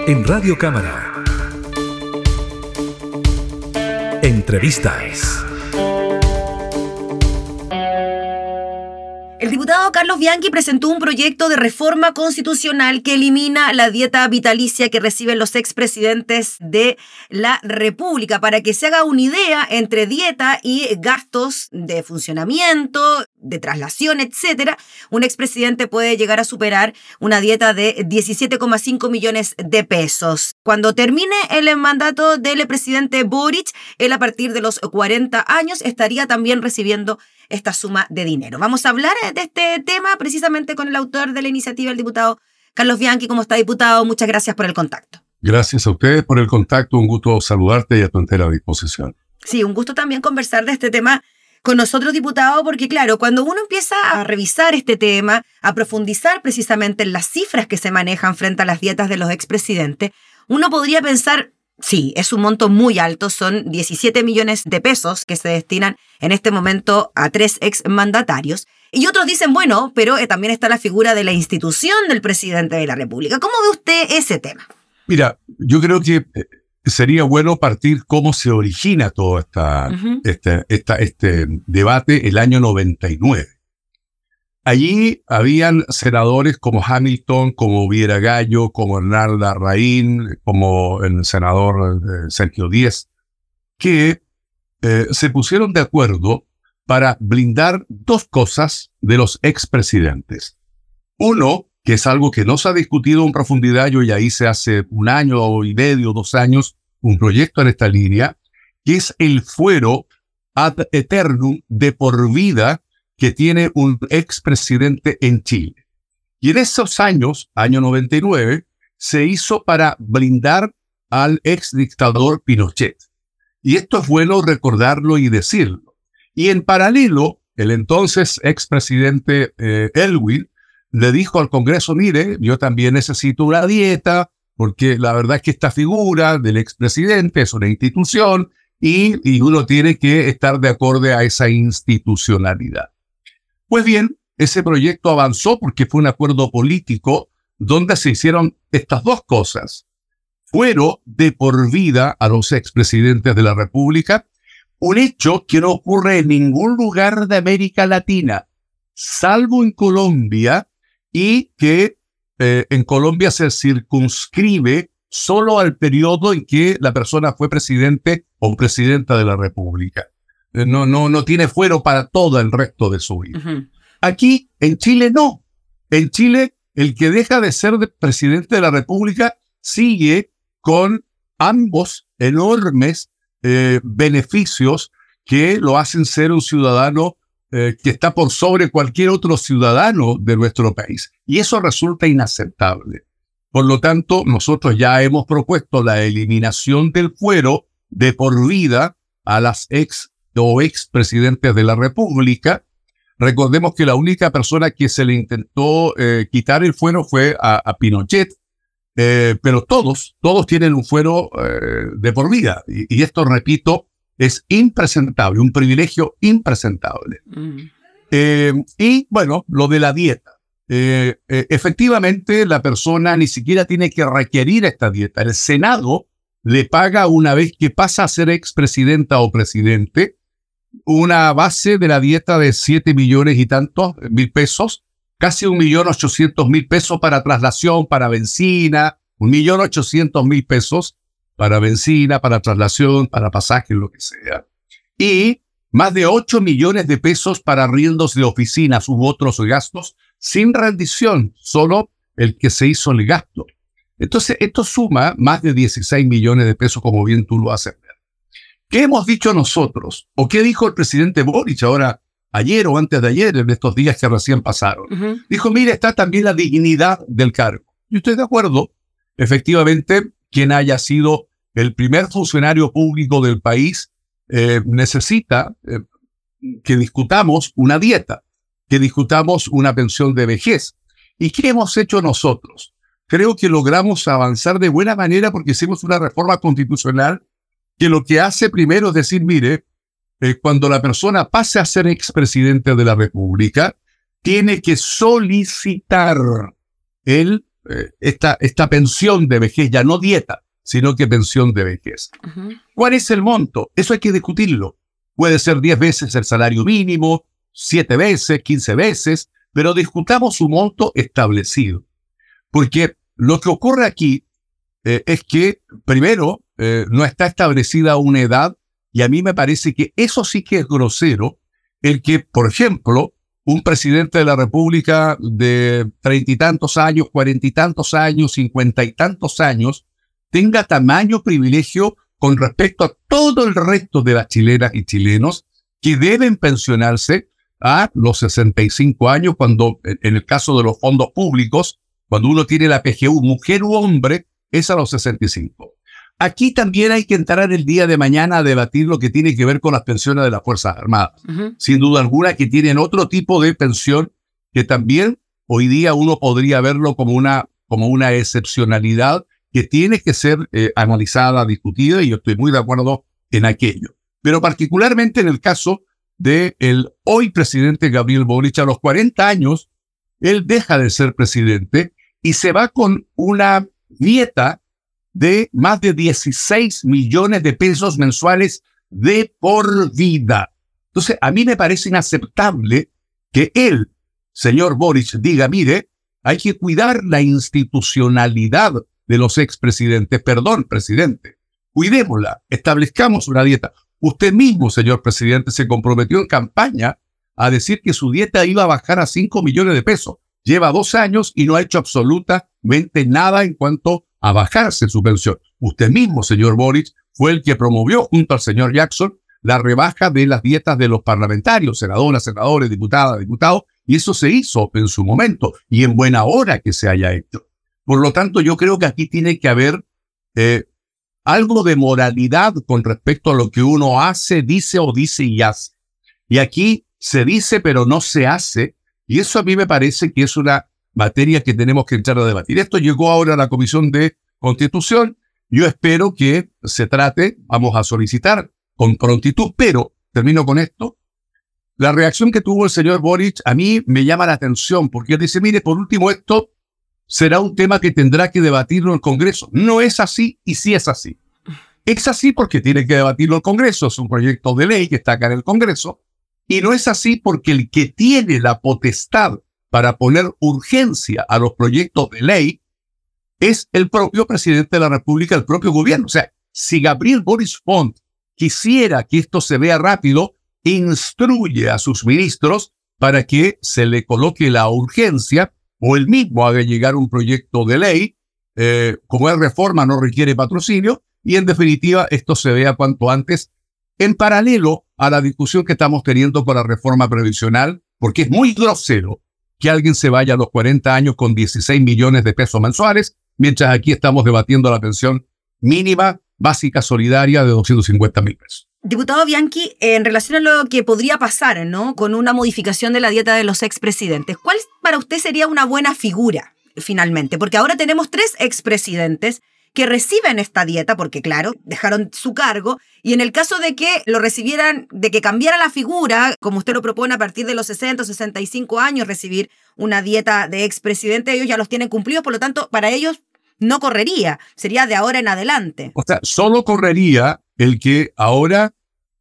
En Radio Cámara. Entrevistas. El diputado Carlos Bianchi presentó un proyecto de reforma constitucional que elimina la dieta vitalicia que reciben los expresidentes de la República, para que se haga una idea entre dieta y gastos de funcionamiento, de traslación, etcétera. Un expresidente puede llegar a superar una dieta de 17,5 millones de pesos. Cuando termine el mandato del presidente Boric, él a partir de los 40 años estaría también recibiendo esta suma de dinero. Vamos a hablar de este tema precisamente con el autor de la iniciativa, el diputado Carlos Bianchi. ¿Cómo está, diputado? Muchas gracias por el contacto. Gracias a ustedes por el contacto. Un gusto saludarte y a tu entera disposición. Sí, un gusto también conversar de este tema con nosotros, diputado, porque claro, cuando uno empieza a revisar este tema, a profundizar precisamente en las cifras que se manejan frente a las dietas de los expresidentes, uno podría pensar, sí, es un monto muy alto, son 17 millones de pesos que se destinan en este momento a 3 exmandatarios. Y otros dicen, bueno, pero también está la figura de la institución del presidente de la República. ¿Cómo ve usted ese tema? Mira, yo creo que sería bueno partir cómo se origina todo este debate el año 99. Allí habían senadores como Hamilton, como Viera Gallo, como Hernán Larraín, como el senador Sergio Díez, que se pusieron de acuerdo para blindar dos cosas de los expresidentes. Uno, que es algo que no se ha discutido en profundidad, yo ya hice hace un año y medio, 2 años, un proyecto en esta línea, que es el fuero ad eternum de por vida que tiene un expresidente en Chile. Y en esos años, año 99, se hizo para blindar al exdictador Pinochet. Y esto es bueno recordarlo y decirlo. Y en paralelo, el entonces expresidente Elwin le dijo al Congreso, mire, yo también necesito una dieta, porque la verdad es que esta figura del expresidente es una institución y uno tiene que estar de acuerdo a esa institucionalidad. Pues bien, ese proyecto avanzó porque fue un acuerdo político donde se hicieron estas dos cosas. Fuero de por vida a los expresidentes de la República, un hecho que no ocurre en ningún lugar de América Latina, salvo en Colombia, y que en Colombia se circunscribe solo al periodo en que la persona fue presidente o presidenta de la República. No tiene fuero para todo el resto de su vida. Uh-huh. Aquí, en Chile, no. En Chile, el que deja de ser presidente de la República sigue con ambos enormes beneficios que lo hacen ser un ciudadano que está por sobre cualquier otro ciudadano de nuestro país. Y eso resulta inaceptable. Por lo tanto, nosotros ya hemos propuesto la eliminación del fuero de por vida a las expresidentes de la República. Recordemos que la única persona que se le intentó quitar el fuero fue a Pinochet, pero todos tienen un fuero de por vida. Y esto, repito, es impresentable, un privilegio impresentable. Y bueno, lo de la dieta. Efectivamente, la persona ni siquiera tiene que requerir esta dieta. El Senado le paga, una vez que pasa a ser expresidenta o presidente, una base de la dieta de 7 millones y tantos mil pesos, casi 1.800.000 pesos para traslación, para benzina, 1.800.000 pesos para benzina, para traslación, para pasaje, lo que sea. Y más de 8 millones de pesos para arriendos de oficinas u otros gastos, sin rendición, solo el que se hizo el gasto. Entonces, esto suma más de 16 millones de pesos, como bien tú lo haces ver. ¿Qué hemos dicho nosotros? ¿O qué dijo el presidente Boric ahora, ayer o antes de ayer, en estos días que recién pasaron? Uh-huh. Dijo, mire, está también la dignidad del cargo. Yo estoy de acuerdo. Efectivamente, quien haya sido el primer funcionario público del país necesita que discutamos una dieta, que discutamos una pensión de vejez. ¿Y qué hemos hecho nosotros? Creo que logramos avanzar de buena manera porque hicimos una reforma constitucional que lo que hace primero es decir, mire, cuando la persona pase a ser expresidente de la República, tiene que solicitar el esta pensión de vejez, ya no dieta, sino que pensión de vejez. ¿Cuál es el monto? Eso hay que discutirlo. Puede ser 10 veces el salario mínimo, 7 veces, 15 veces, pero discutamos un monto establecido. Porque lo que ocurre aquí es que, primero, no está establecida una edad, y a mí me parece que eso sí que es grosero, el que, por ejemplo, un presidente de la República de 30 y tantos años, 40 y tantos años, 50 y tantos años, tenga tamaño privilegio con respecto a todo el resto de las chilenas y chilenos que deben pensionarse a los 65 años, cuando en el caso de los fondos públicos, cuando uno tiene la PGU, mujer u hombre, es a los 65. Aquí también hay que entrar el día de mañana a debatir lo que tiene que ver con las pensiones de las Fuerzas Armadas. Sin duda alguna que tienen otro tipo de pensión que también hoy día uno podría verlo como una excepcionalidad que tiene que ser analizada, discutida, y yo estoy muy de acuerdo en aquello. Pero particularmente en el caso del hoy presidente Gabriel Boric, a los 40 años, él deja de ser presidente y se va con una dieta de más de 16 millones de pesos mensuales de por vida. Entonces, a mí me parece inaceptable que él, señor Boric, diga, mire, hay que cuidar la institucionalidad de los expresidentes. Perdón, presidente, cuidémosla, establezcamos una dieta. Usted mismo, señor presidente, se comprometió en campaña a decir que su dieta iba a bajar a 5 millones de pesos. Lleva 2 años y no ha hecho absolutamente nada en cuanto a bajarse su pensión. Usted mismo, señor Boric, fue el que promovió junto al señor Jackson la rebaja de las dietas de los parlamentarios, senadoras, senadores, diputadas, diputados, y eso se hizo en su momento y en buena hora que se haya hecho. Por lo tanto, yo creo que aquí tiene que haber algo de moralidad con respecto a lo que uno hace y hace. Y aquí se dice pero no se hace, y eso a mí me parece que es una materia que tenemos que entrar a debatir. Esto llegó ahora a la Comisión de Constitución. Yo espero que se trate, vamos a solicitar con prontitud, pero termino con esto. La reacción que tuvo el señor Boric a mí me llama la atención, porque él dice, mire, por último, esto será un tema que tendrá que debatirlo el Congreso. No es así, y sí es así. Es así porque tiene que debatirlo el Congreso, es un proyecto de ley que está acá en el Congreso, y no es así porque el que tiene la potestad para poner urgencia a los proyectos de ley es el propio presidente de la República, el propio gobierno. O sea, si Gabriel Boric Font quisiera que esto se vea rápido, instruye a sus ministros para que se le coloque la urgencia o él mismo haga llegar un proyecto de ley. Como es reforma, no requiere patrocinio, y en definitiva esto se vea cuanto antes en paralelo a la discusión que estamos teniendo con la reforma previsional, porque es muy grosero que alguien se vaya a los 40 años con 16 millones de pesos mensuales, mientras aquí estamos debatiendo la pensión mínima básica solidaria de 250.000 pesos. Diputado Bianchi, en relación a lo que podría pasar, ¿no?, con una modificación de la dieta de los expresidentes, ¿cuál para usted sería una buena figura finalmente? Porque ahora tenemos 3 expresidentes que reciben esta dieta, porque claro, dejaron su cargo, y en el caso de que lo recibieran, de que cambiara la figura, como usted lo propone a partir de los 60 o 65 años, recibir una dieta de expresidente, ellos ya los tienen cumplidos, por lo tanto, para ellos no correría, sería de ahora en adelante. O sea, solo correría el que ahora,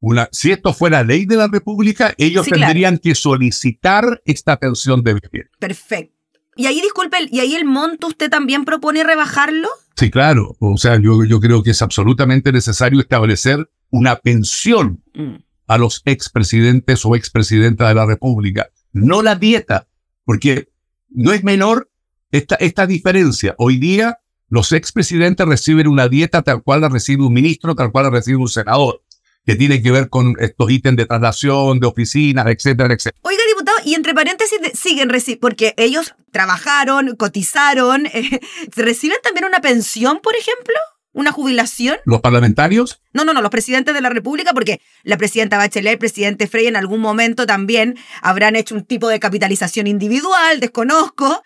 si esto fuera ley de la República, ellos tendrían que solicitar esta pensión de vejez. Perfecto. Y ahí, disculpe, ¿y ahí el monto usted también propone rebajarlo? Sí, claro. O sea, yo creo que es absolutamente necesario establecer una pensión a los expresidentes o expresidentas de la República. No la dieta, porque no es menor esta diferencia. Hoy día, los expresidentes reciben una dieta tal cual la recibe un ministro, tal cual la recibe un senador, que tiene que ver con estos ítems de traslación, de oficinas, etcétera, etcétera. Oiga, diputado, y entre paréntesis siguen recibiendo, porque ellos trabajaron, cotizaron, ¿reciben también una pensión, por ejemplo? ¿Una jubilación? ¿Los parlamentarios? No, los presidentes de la República, porque la presidenta Bachelet, el presidente Frey en algún momento también habrán hecho un tipo de capitalización individual, desconozco.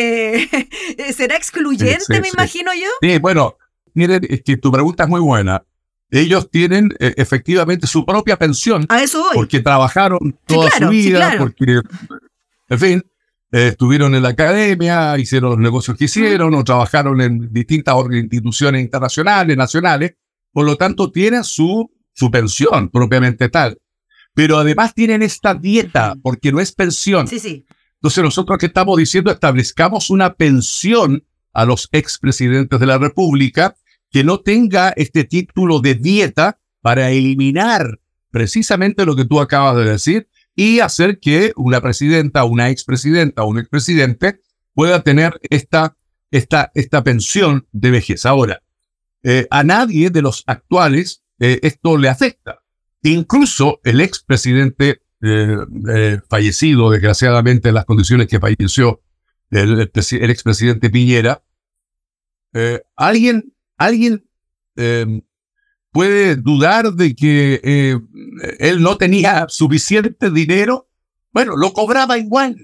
¿Será excluyente, me imagino yo? Sí, bueno, miren, es que tu pregunta es muy buena. Ellos tienen efectivamente su propia pensión. A eso voy. Porque trabajaron toda su vida, porque, en fin. estuvieron en la academia, hicieron los negocios que hicieron, o trabajaron en distintas instituciones internacionales, nacionales, por lo tanto tienen su pensión propiamente tal. Pero además tienen esta dieta, porque no es pensión. Sí, sí. Entonces nosotros que estamos diciendo, establezcamos una pensión a los expresidentes de la República que no tenga este título de dieta para eliminar precisamente lo que tú acabas de decir y hacer que una presidenta, una expresidenta o un expresidente pueda tener esta pensión de vejez. Ahora, a nadie de los actuales esto le afecta. Incluso el expresidente fallecido, desgraciadamente, en las condiciones que falleció el expresidente Piñera, ¿alguien puede dudar de que él no tenía suficiente dinero? Bueno, lo cobraba igual,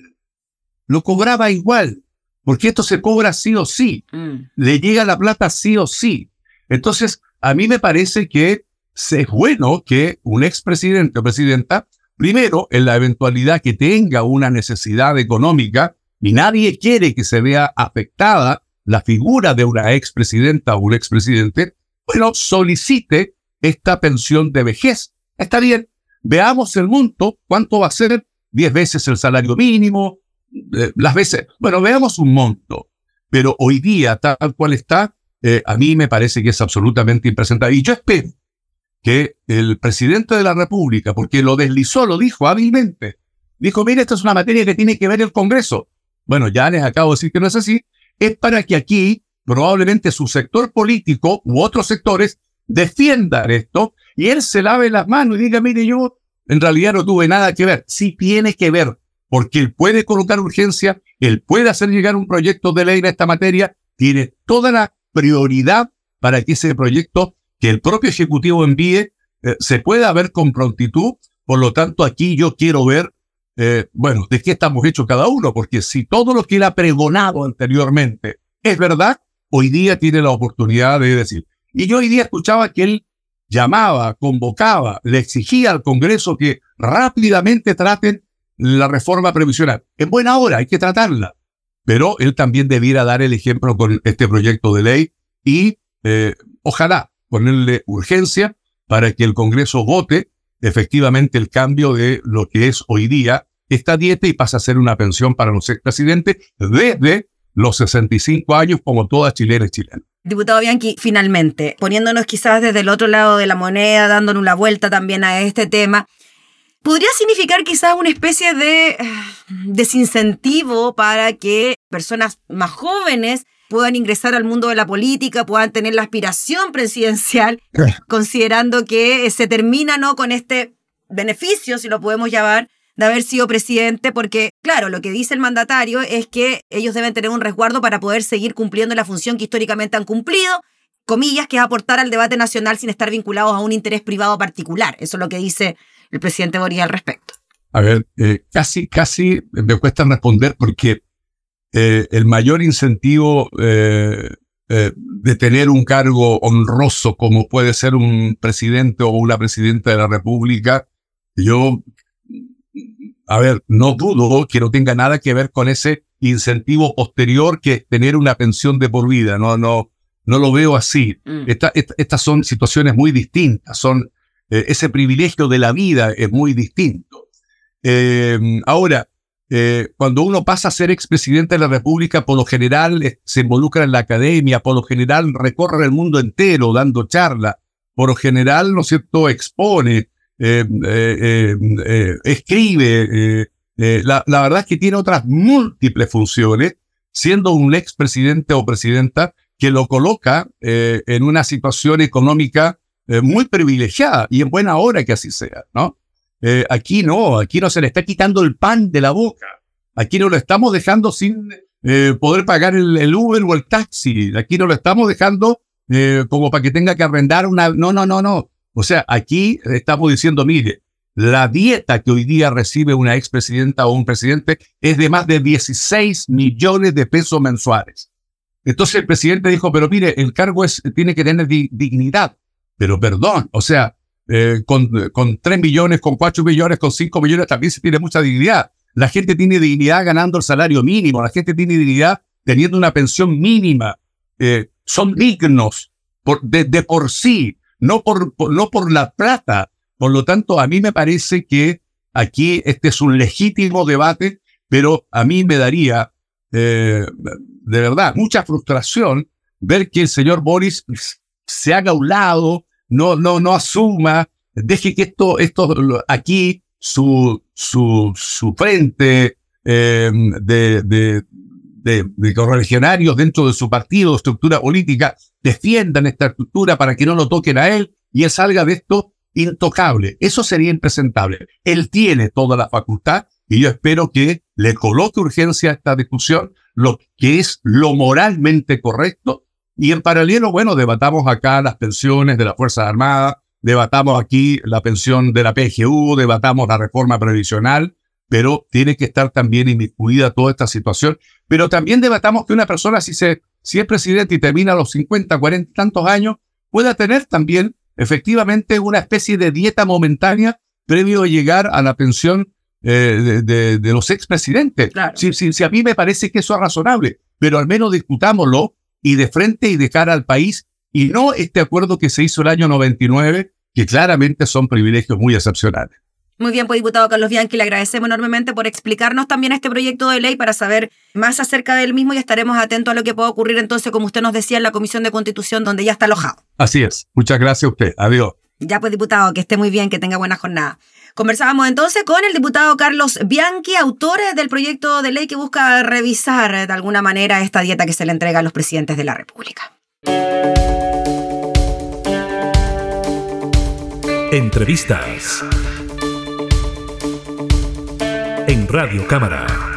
porque esto se cobra sí o sí, le llega la plata sí o sí. Entonces, a mí me parece que es bueno que un expresidente o presidenta, primero, en la eventualidad que tenga una necesidad económica, y nadie quiere que se vea afectada la figura de una expresidenta o un expresidente, bueno, solicite esta pensión de vejez. Está bien, veamos el monto, ¿cuánto va a ser? 10 veces el salario mínimo, las veces, bueno, veamos un monto. Pero hoy día, tal cual está, a mí me parece que es absolutamente impresentable. Y yo espero que el presidente de la República, porque lo deslizó, lo dijo hábilmente, dijo, mire, esta es una materia que tiene que ver el Congreso. Bueno, ya les acabo de decir que no es así, es para que aquí probablemente su sector político u otros sectores defiendan esto y él se lave las manos y diga, mire, yo en realidad no tuve nada que ver. Sí tiene que ver, porque él puede colocar urgencia, él puede hacer llegar un proyecto de ley en esta materia, tiene toda la prioridad para que ese proyecto que el propio Ejecutivo envíe se pueda ver con prontitud. Por lo tanto, aquí yo quiero ver, bueno, de qué estamos hechos cada uno, porque si todo lo que él ha pregonado anteriormente es verdad, hoy día tiene la oportunidad de decir. Y yo hoy día escuchaba que él llamaba, convocaba, le exigía al Congreso que rápidamente traten la reforma previsional. En buena hora, hay que tratarla. Pero él también debiera dar el ejemplo con este proyecto de ley y ojalá ponerle urgencia para que el Congreso vote efectivamente el cambio de lo que es hoy día esta dieta y pase a ser una pensión para los expresidentes desde los 65 años, como toda chilena y chilena. Diputado Bianchi, finalmente, poniéndonos quizás desde el otro lado de la moneda, dándonos una vuelta también a este tema, ¿podría significar quizás una especie de desincentivo para que personas más jóvenes puedan ingresar al mundo de la política, puedan tener la aspiración presidencial, considerando que se termina, ¿no?, con este beneficio, si lo podemos llamar, de haber sido presidente? Porque, claro, lo que dice el mandatario es que ellos deben tener un resguardo para poder seguir cumpliendo la función que históricamente han cumplido, comillas, que es aportar al debate nacional sin estar vinculados a un interés privado particular. Eso es lo que dice el presidente Boric al respecto. A ver, casi me cuesta responder porque el mayor incentivo de tener un cargo honroso como puede ser un presidente o una presidenta de la República, yo, a ver, no dudo que no tenga nada que ver con ese incentivo posterior que es tener una pensión de por vida. No lo veo así. Estas son situaciones muy distintas. Ese privilegio de la vida es muy distinto. Ahora, cuando uno pasa a ser expresidente de la República, por lo general se involucra en la academia, por lo general recorre el mundo entero dando charlas, por lo general, ¿no es cierto?, expone, escribe. La verdad es que tiene otras múltiples funciones, siendo un expresidente o presidenta que lo coloca en una situación económica muy privilegiada, y en buena hora que así sea, ¿no? Aquí no se le está quitando el pan de la boca. Aquí no lo estamos dejando sin poder pagar el Uber o el taxi. Aquí no lo estamos dejando como para que tenga que arrendar una... No. O sea, aquí estamos diciendo, mire, la dieta que hoy día recibe una expresidenta o un presidente es de más de 16 millones de pesos mensuales. Entonces el presidente dijo, pero mire, el cargo tiene que tener dignidad. Pero perdón, o sea, con 3 millones, con 4 millones, con 5 millones también se tiene mucha dignidad. La gente tiene dignidad ganando el salario mínimo, la gente tiene dignidad teniendo una pensión mínima. Son dignos de por sí, no por la plata. Por lo tanto, a mí me parece que aquí este es un legítimo debate, pero a mí me daría, de verdad, mucha frustración ver que el señor Boris se haga a un lado, no asuma, deje que esto aquí, su frente de correligionarios dentro de su partido, estructura política, defiendan esta estructura para que no lo toquen a él y él salga de esto intocable. Eso sería impresentable. Él tiene toda la facultad y yo espero que le coloque urgencia a esta discusión, lo que es lo moralmente correcto, y en paralelo, bueno, debatamos acá las pensiones de las Fuerzas Armadas, debatamos aquí la pensión de la PGU, debatamos la reforma previsional, pero tiene que estar también inmiscuida toda esta situación. Pero también debatamos que una persona, si es presidente y termina a los 50, 40 tantos años, pueda tener también efectivamente una especie de dieta momentánea previo a llegar a la pensión de los expresidentes. Claro. Si a mí me parece que eso es razonable, pero al menos discutámoslo y de frente y de cara al país, y no este acuerdo que se hizo el año 99, que claramente son privilegios muy excepcionales. Muy bien, pues diputado Carlos Bianchi, le agradecemos enormemente por explicarnos también este proyecto de ley para saber más acerca del mismo y estaremos atentos a lo que pueda ocurrir entonces, como usted nos decía, en la Comisión de Constitución, donde ya está alojado. Así es. Muchas gracias a usted. Adiós. Ya pues, diputado, que esté muy bien, que tenga buena jornada. Conversábamos entonces con el diputado Carlos Bianchi, autor del proyecto de ley que busca revisar de alguna manera esta dieta que se le entrega a los presidentes de la República. Entrevistas en Radio Cámara.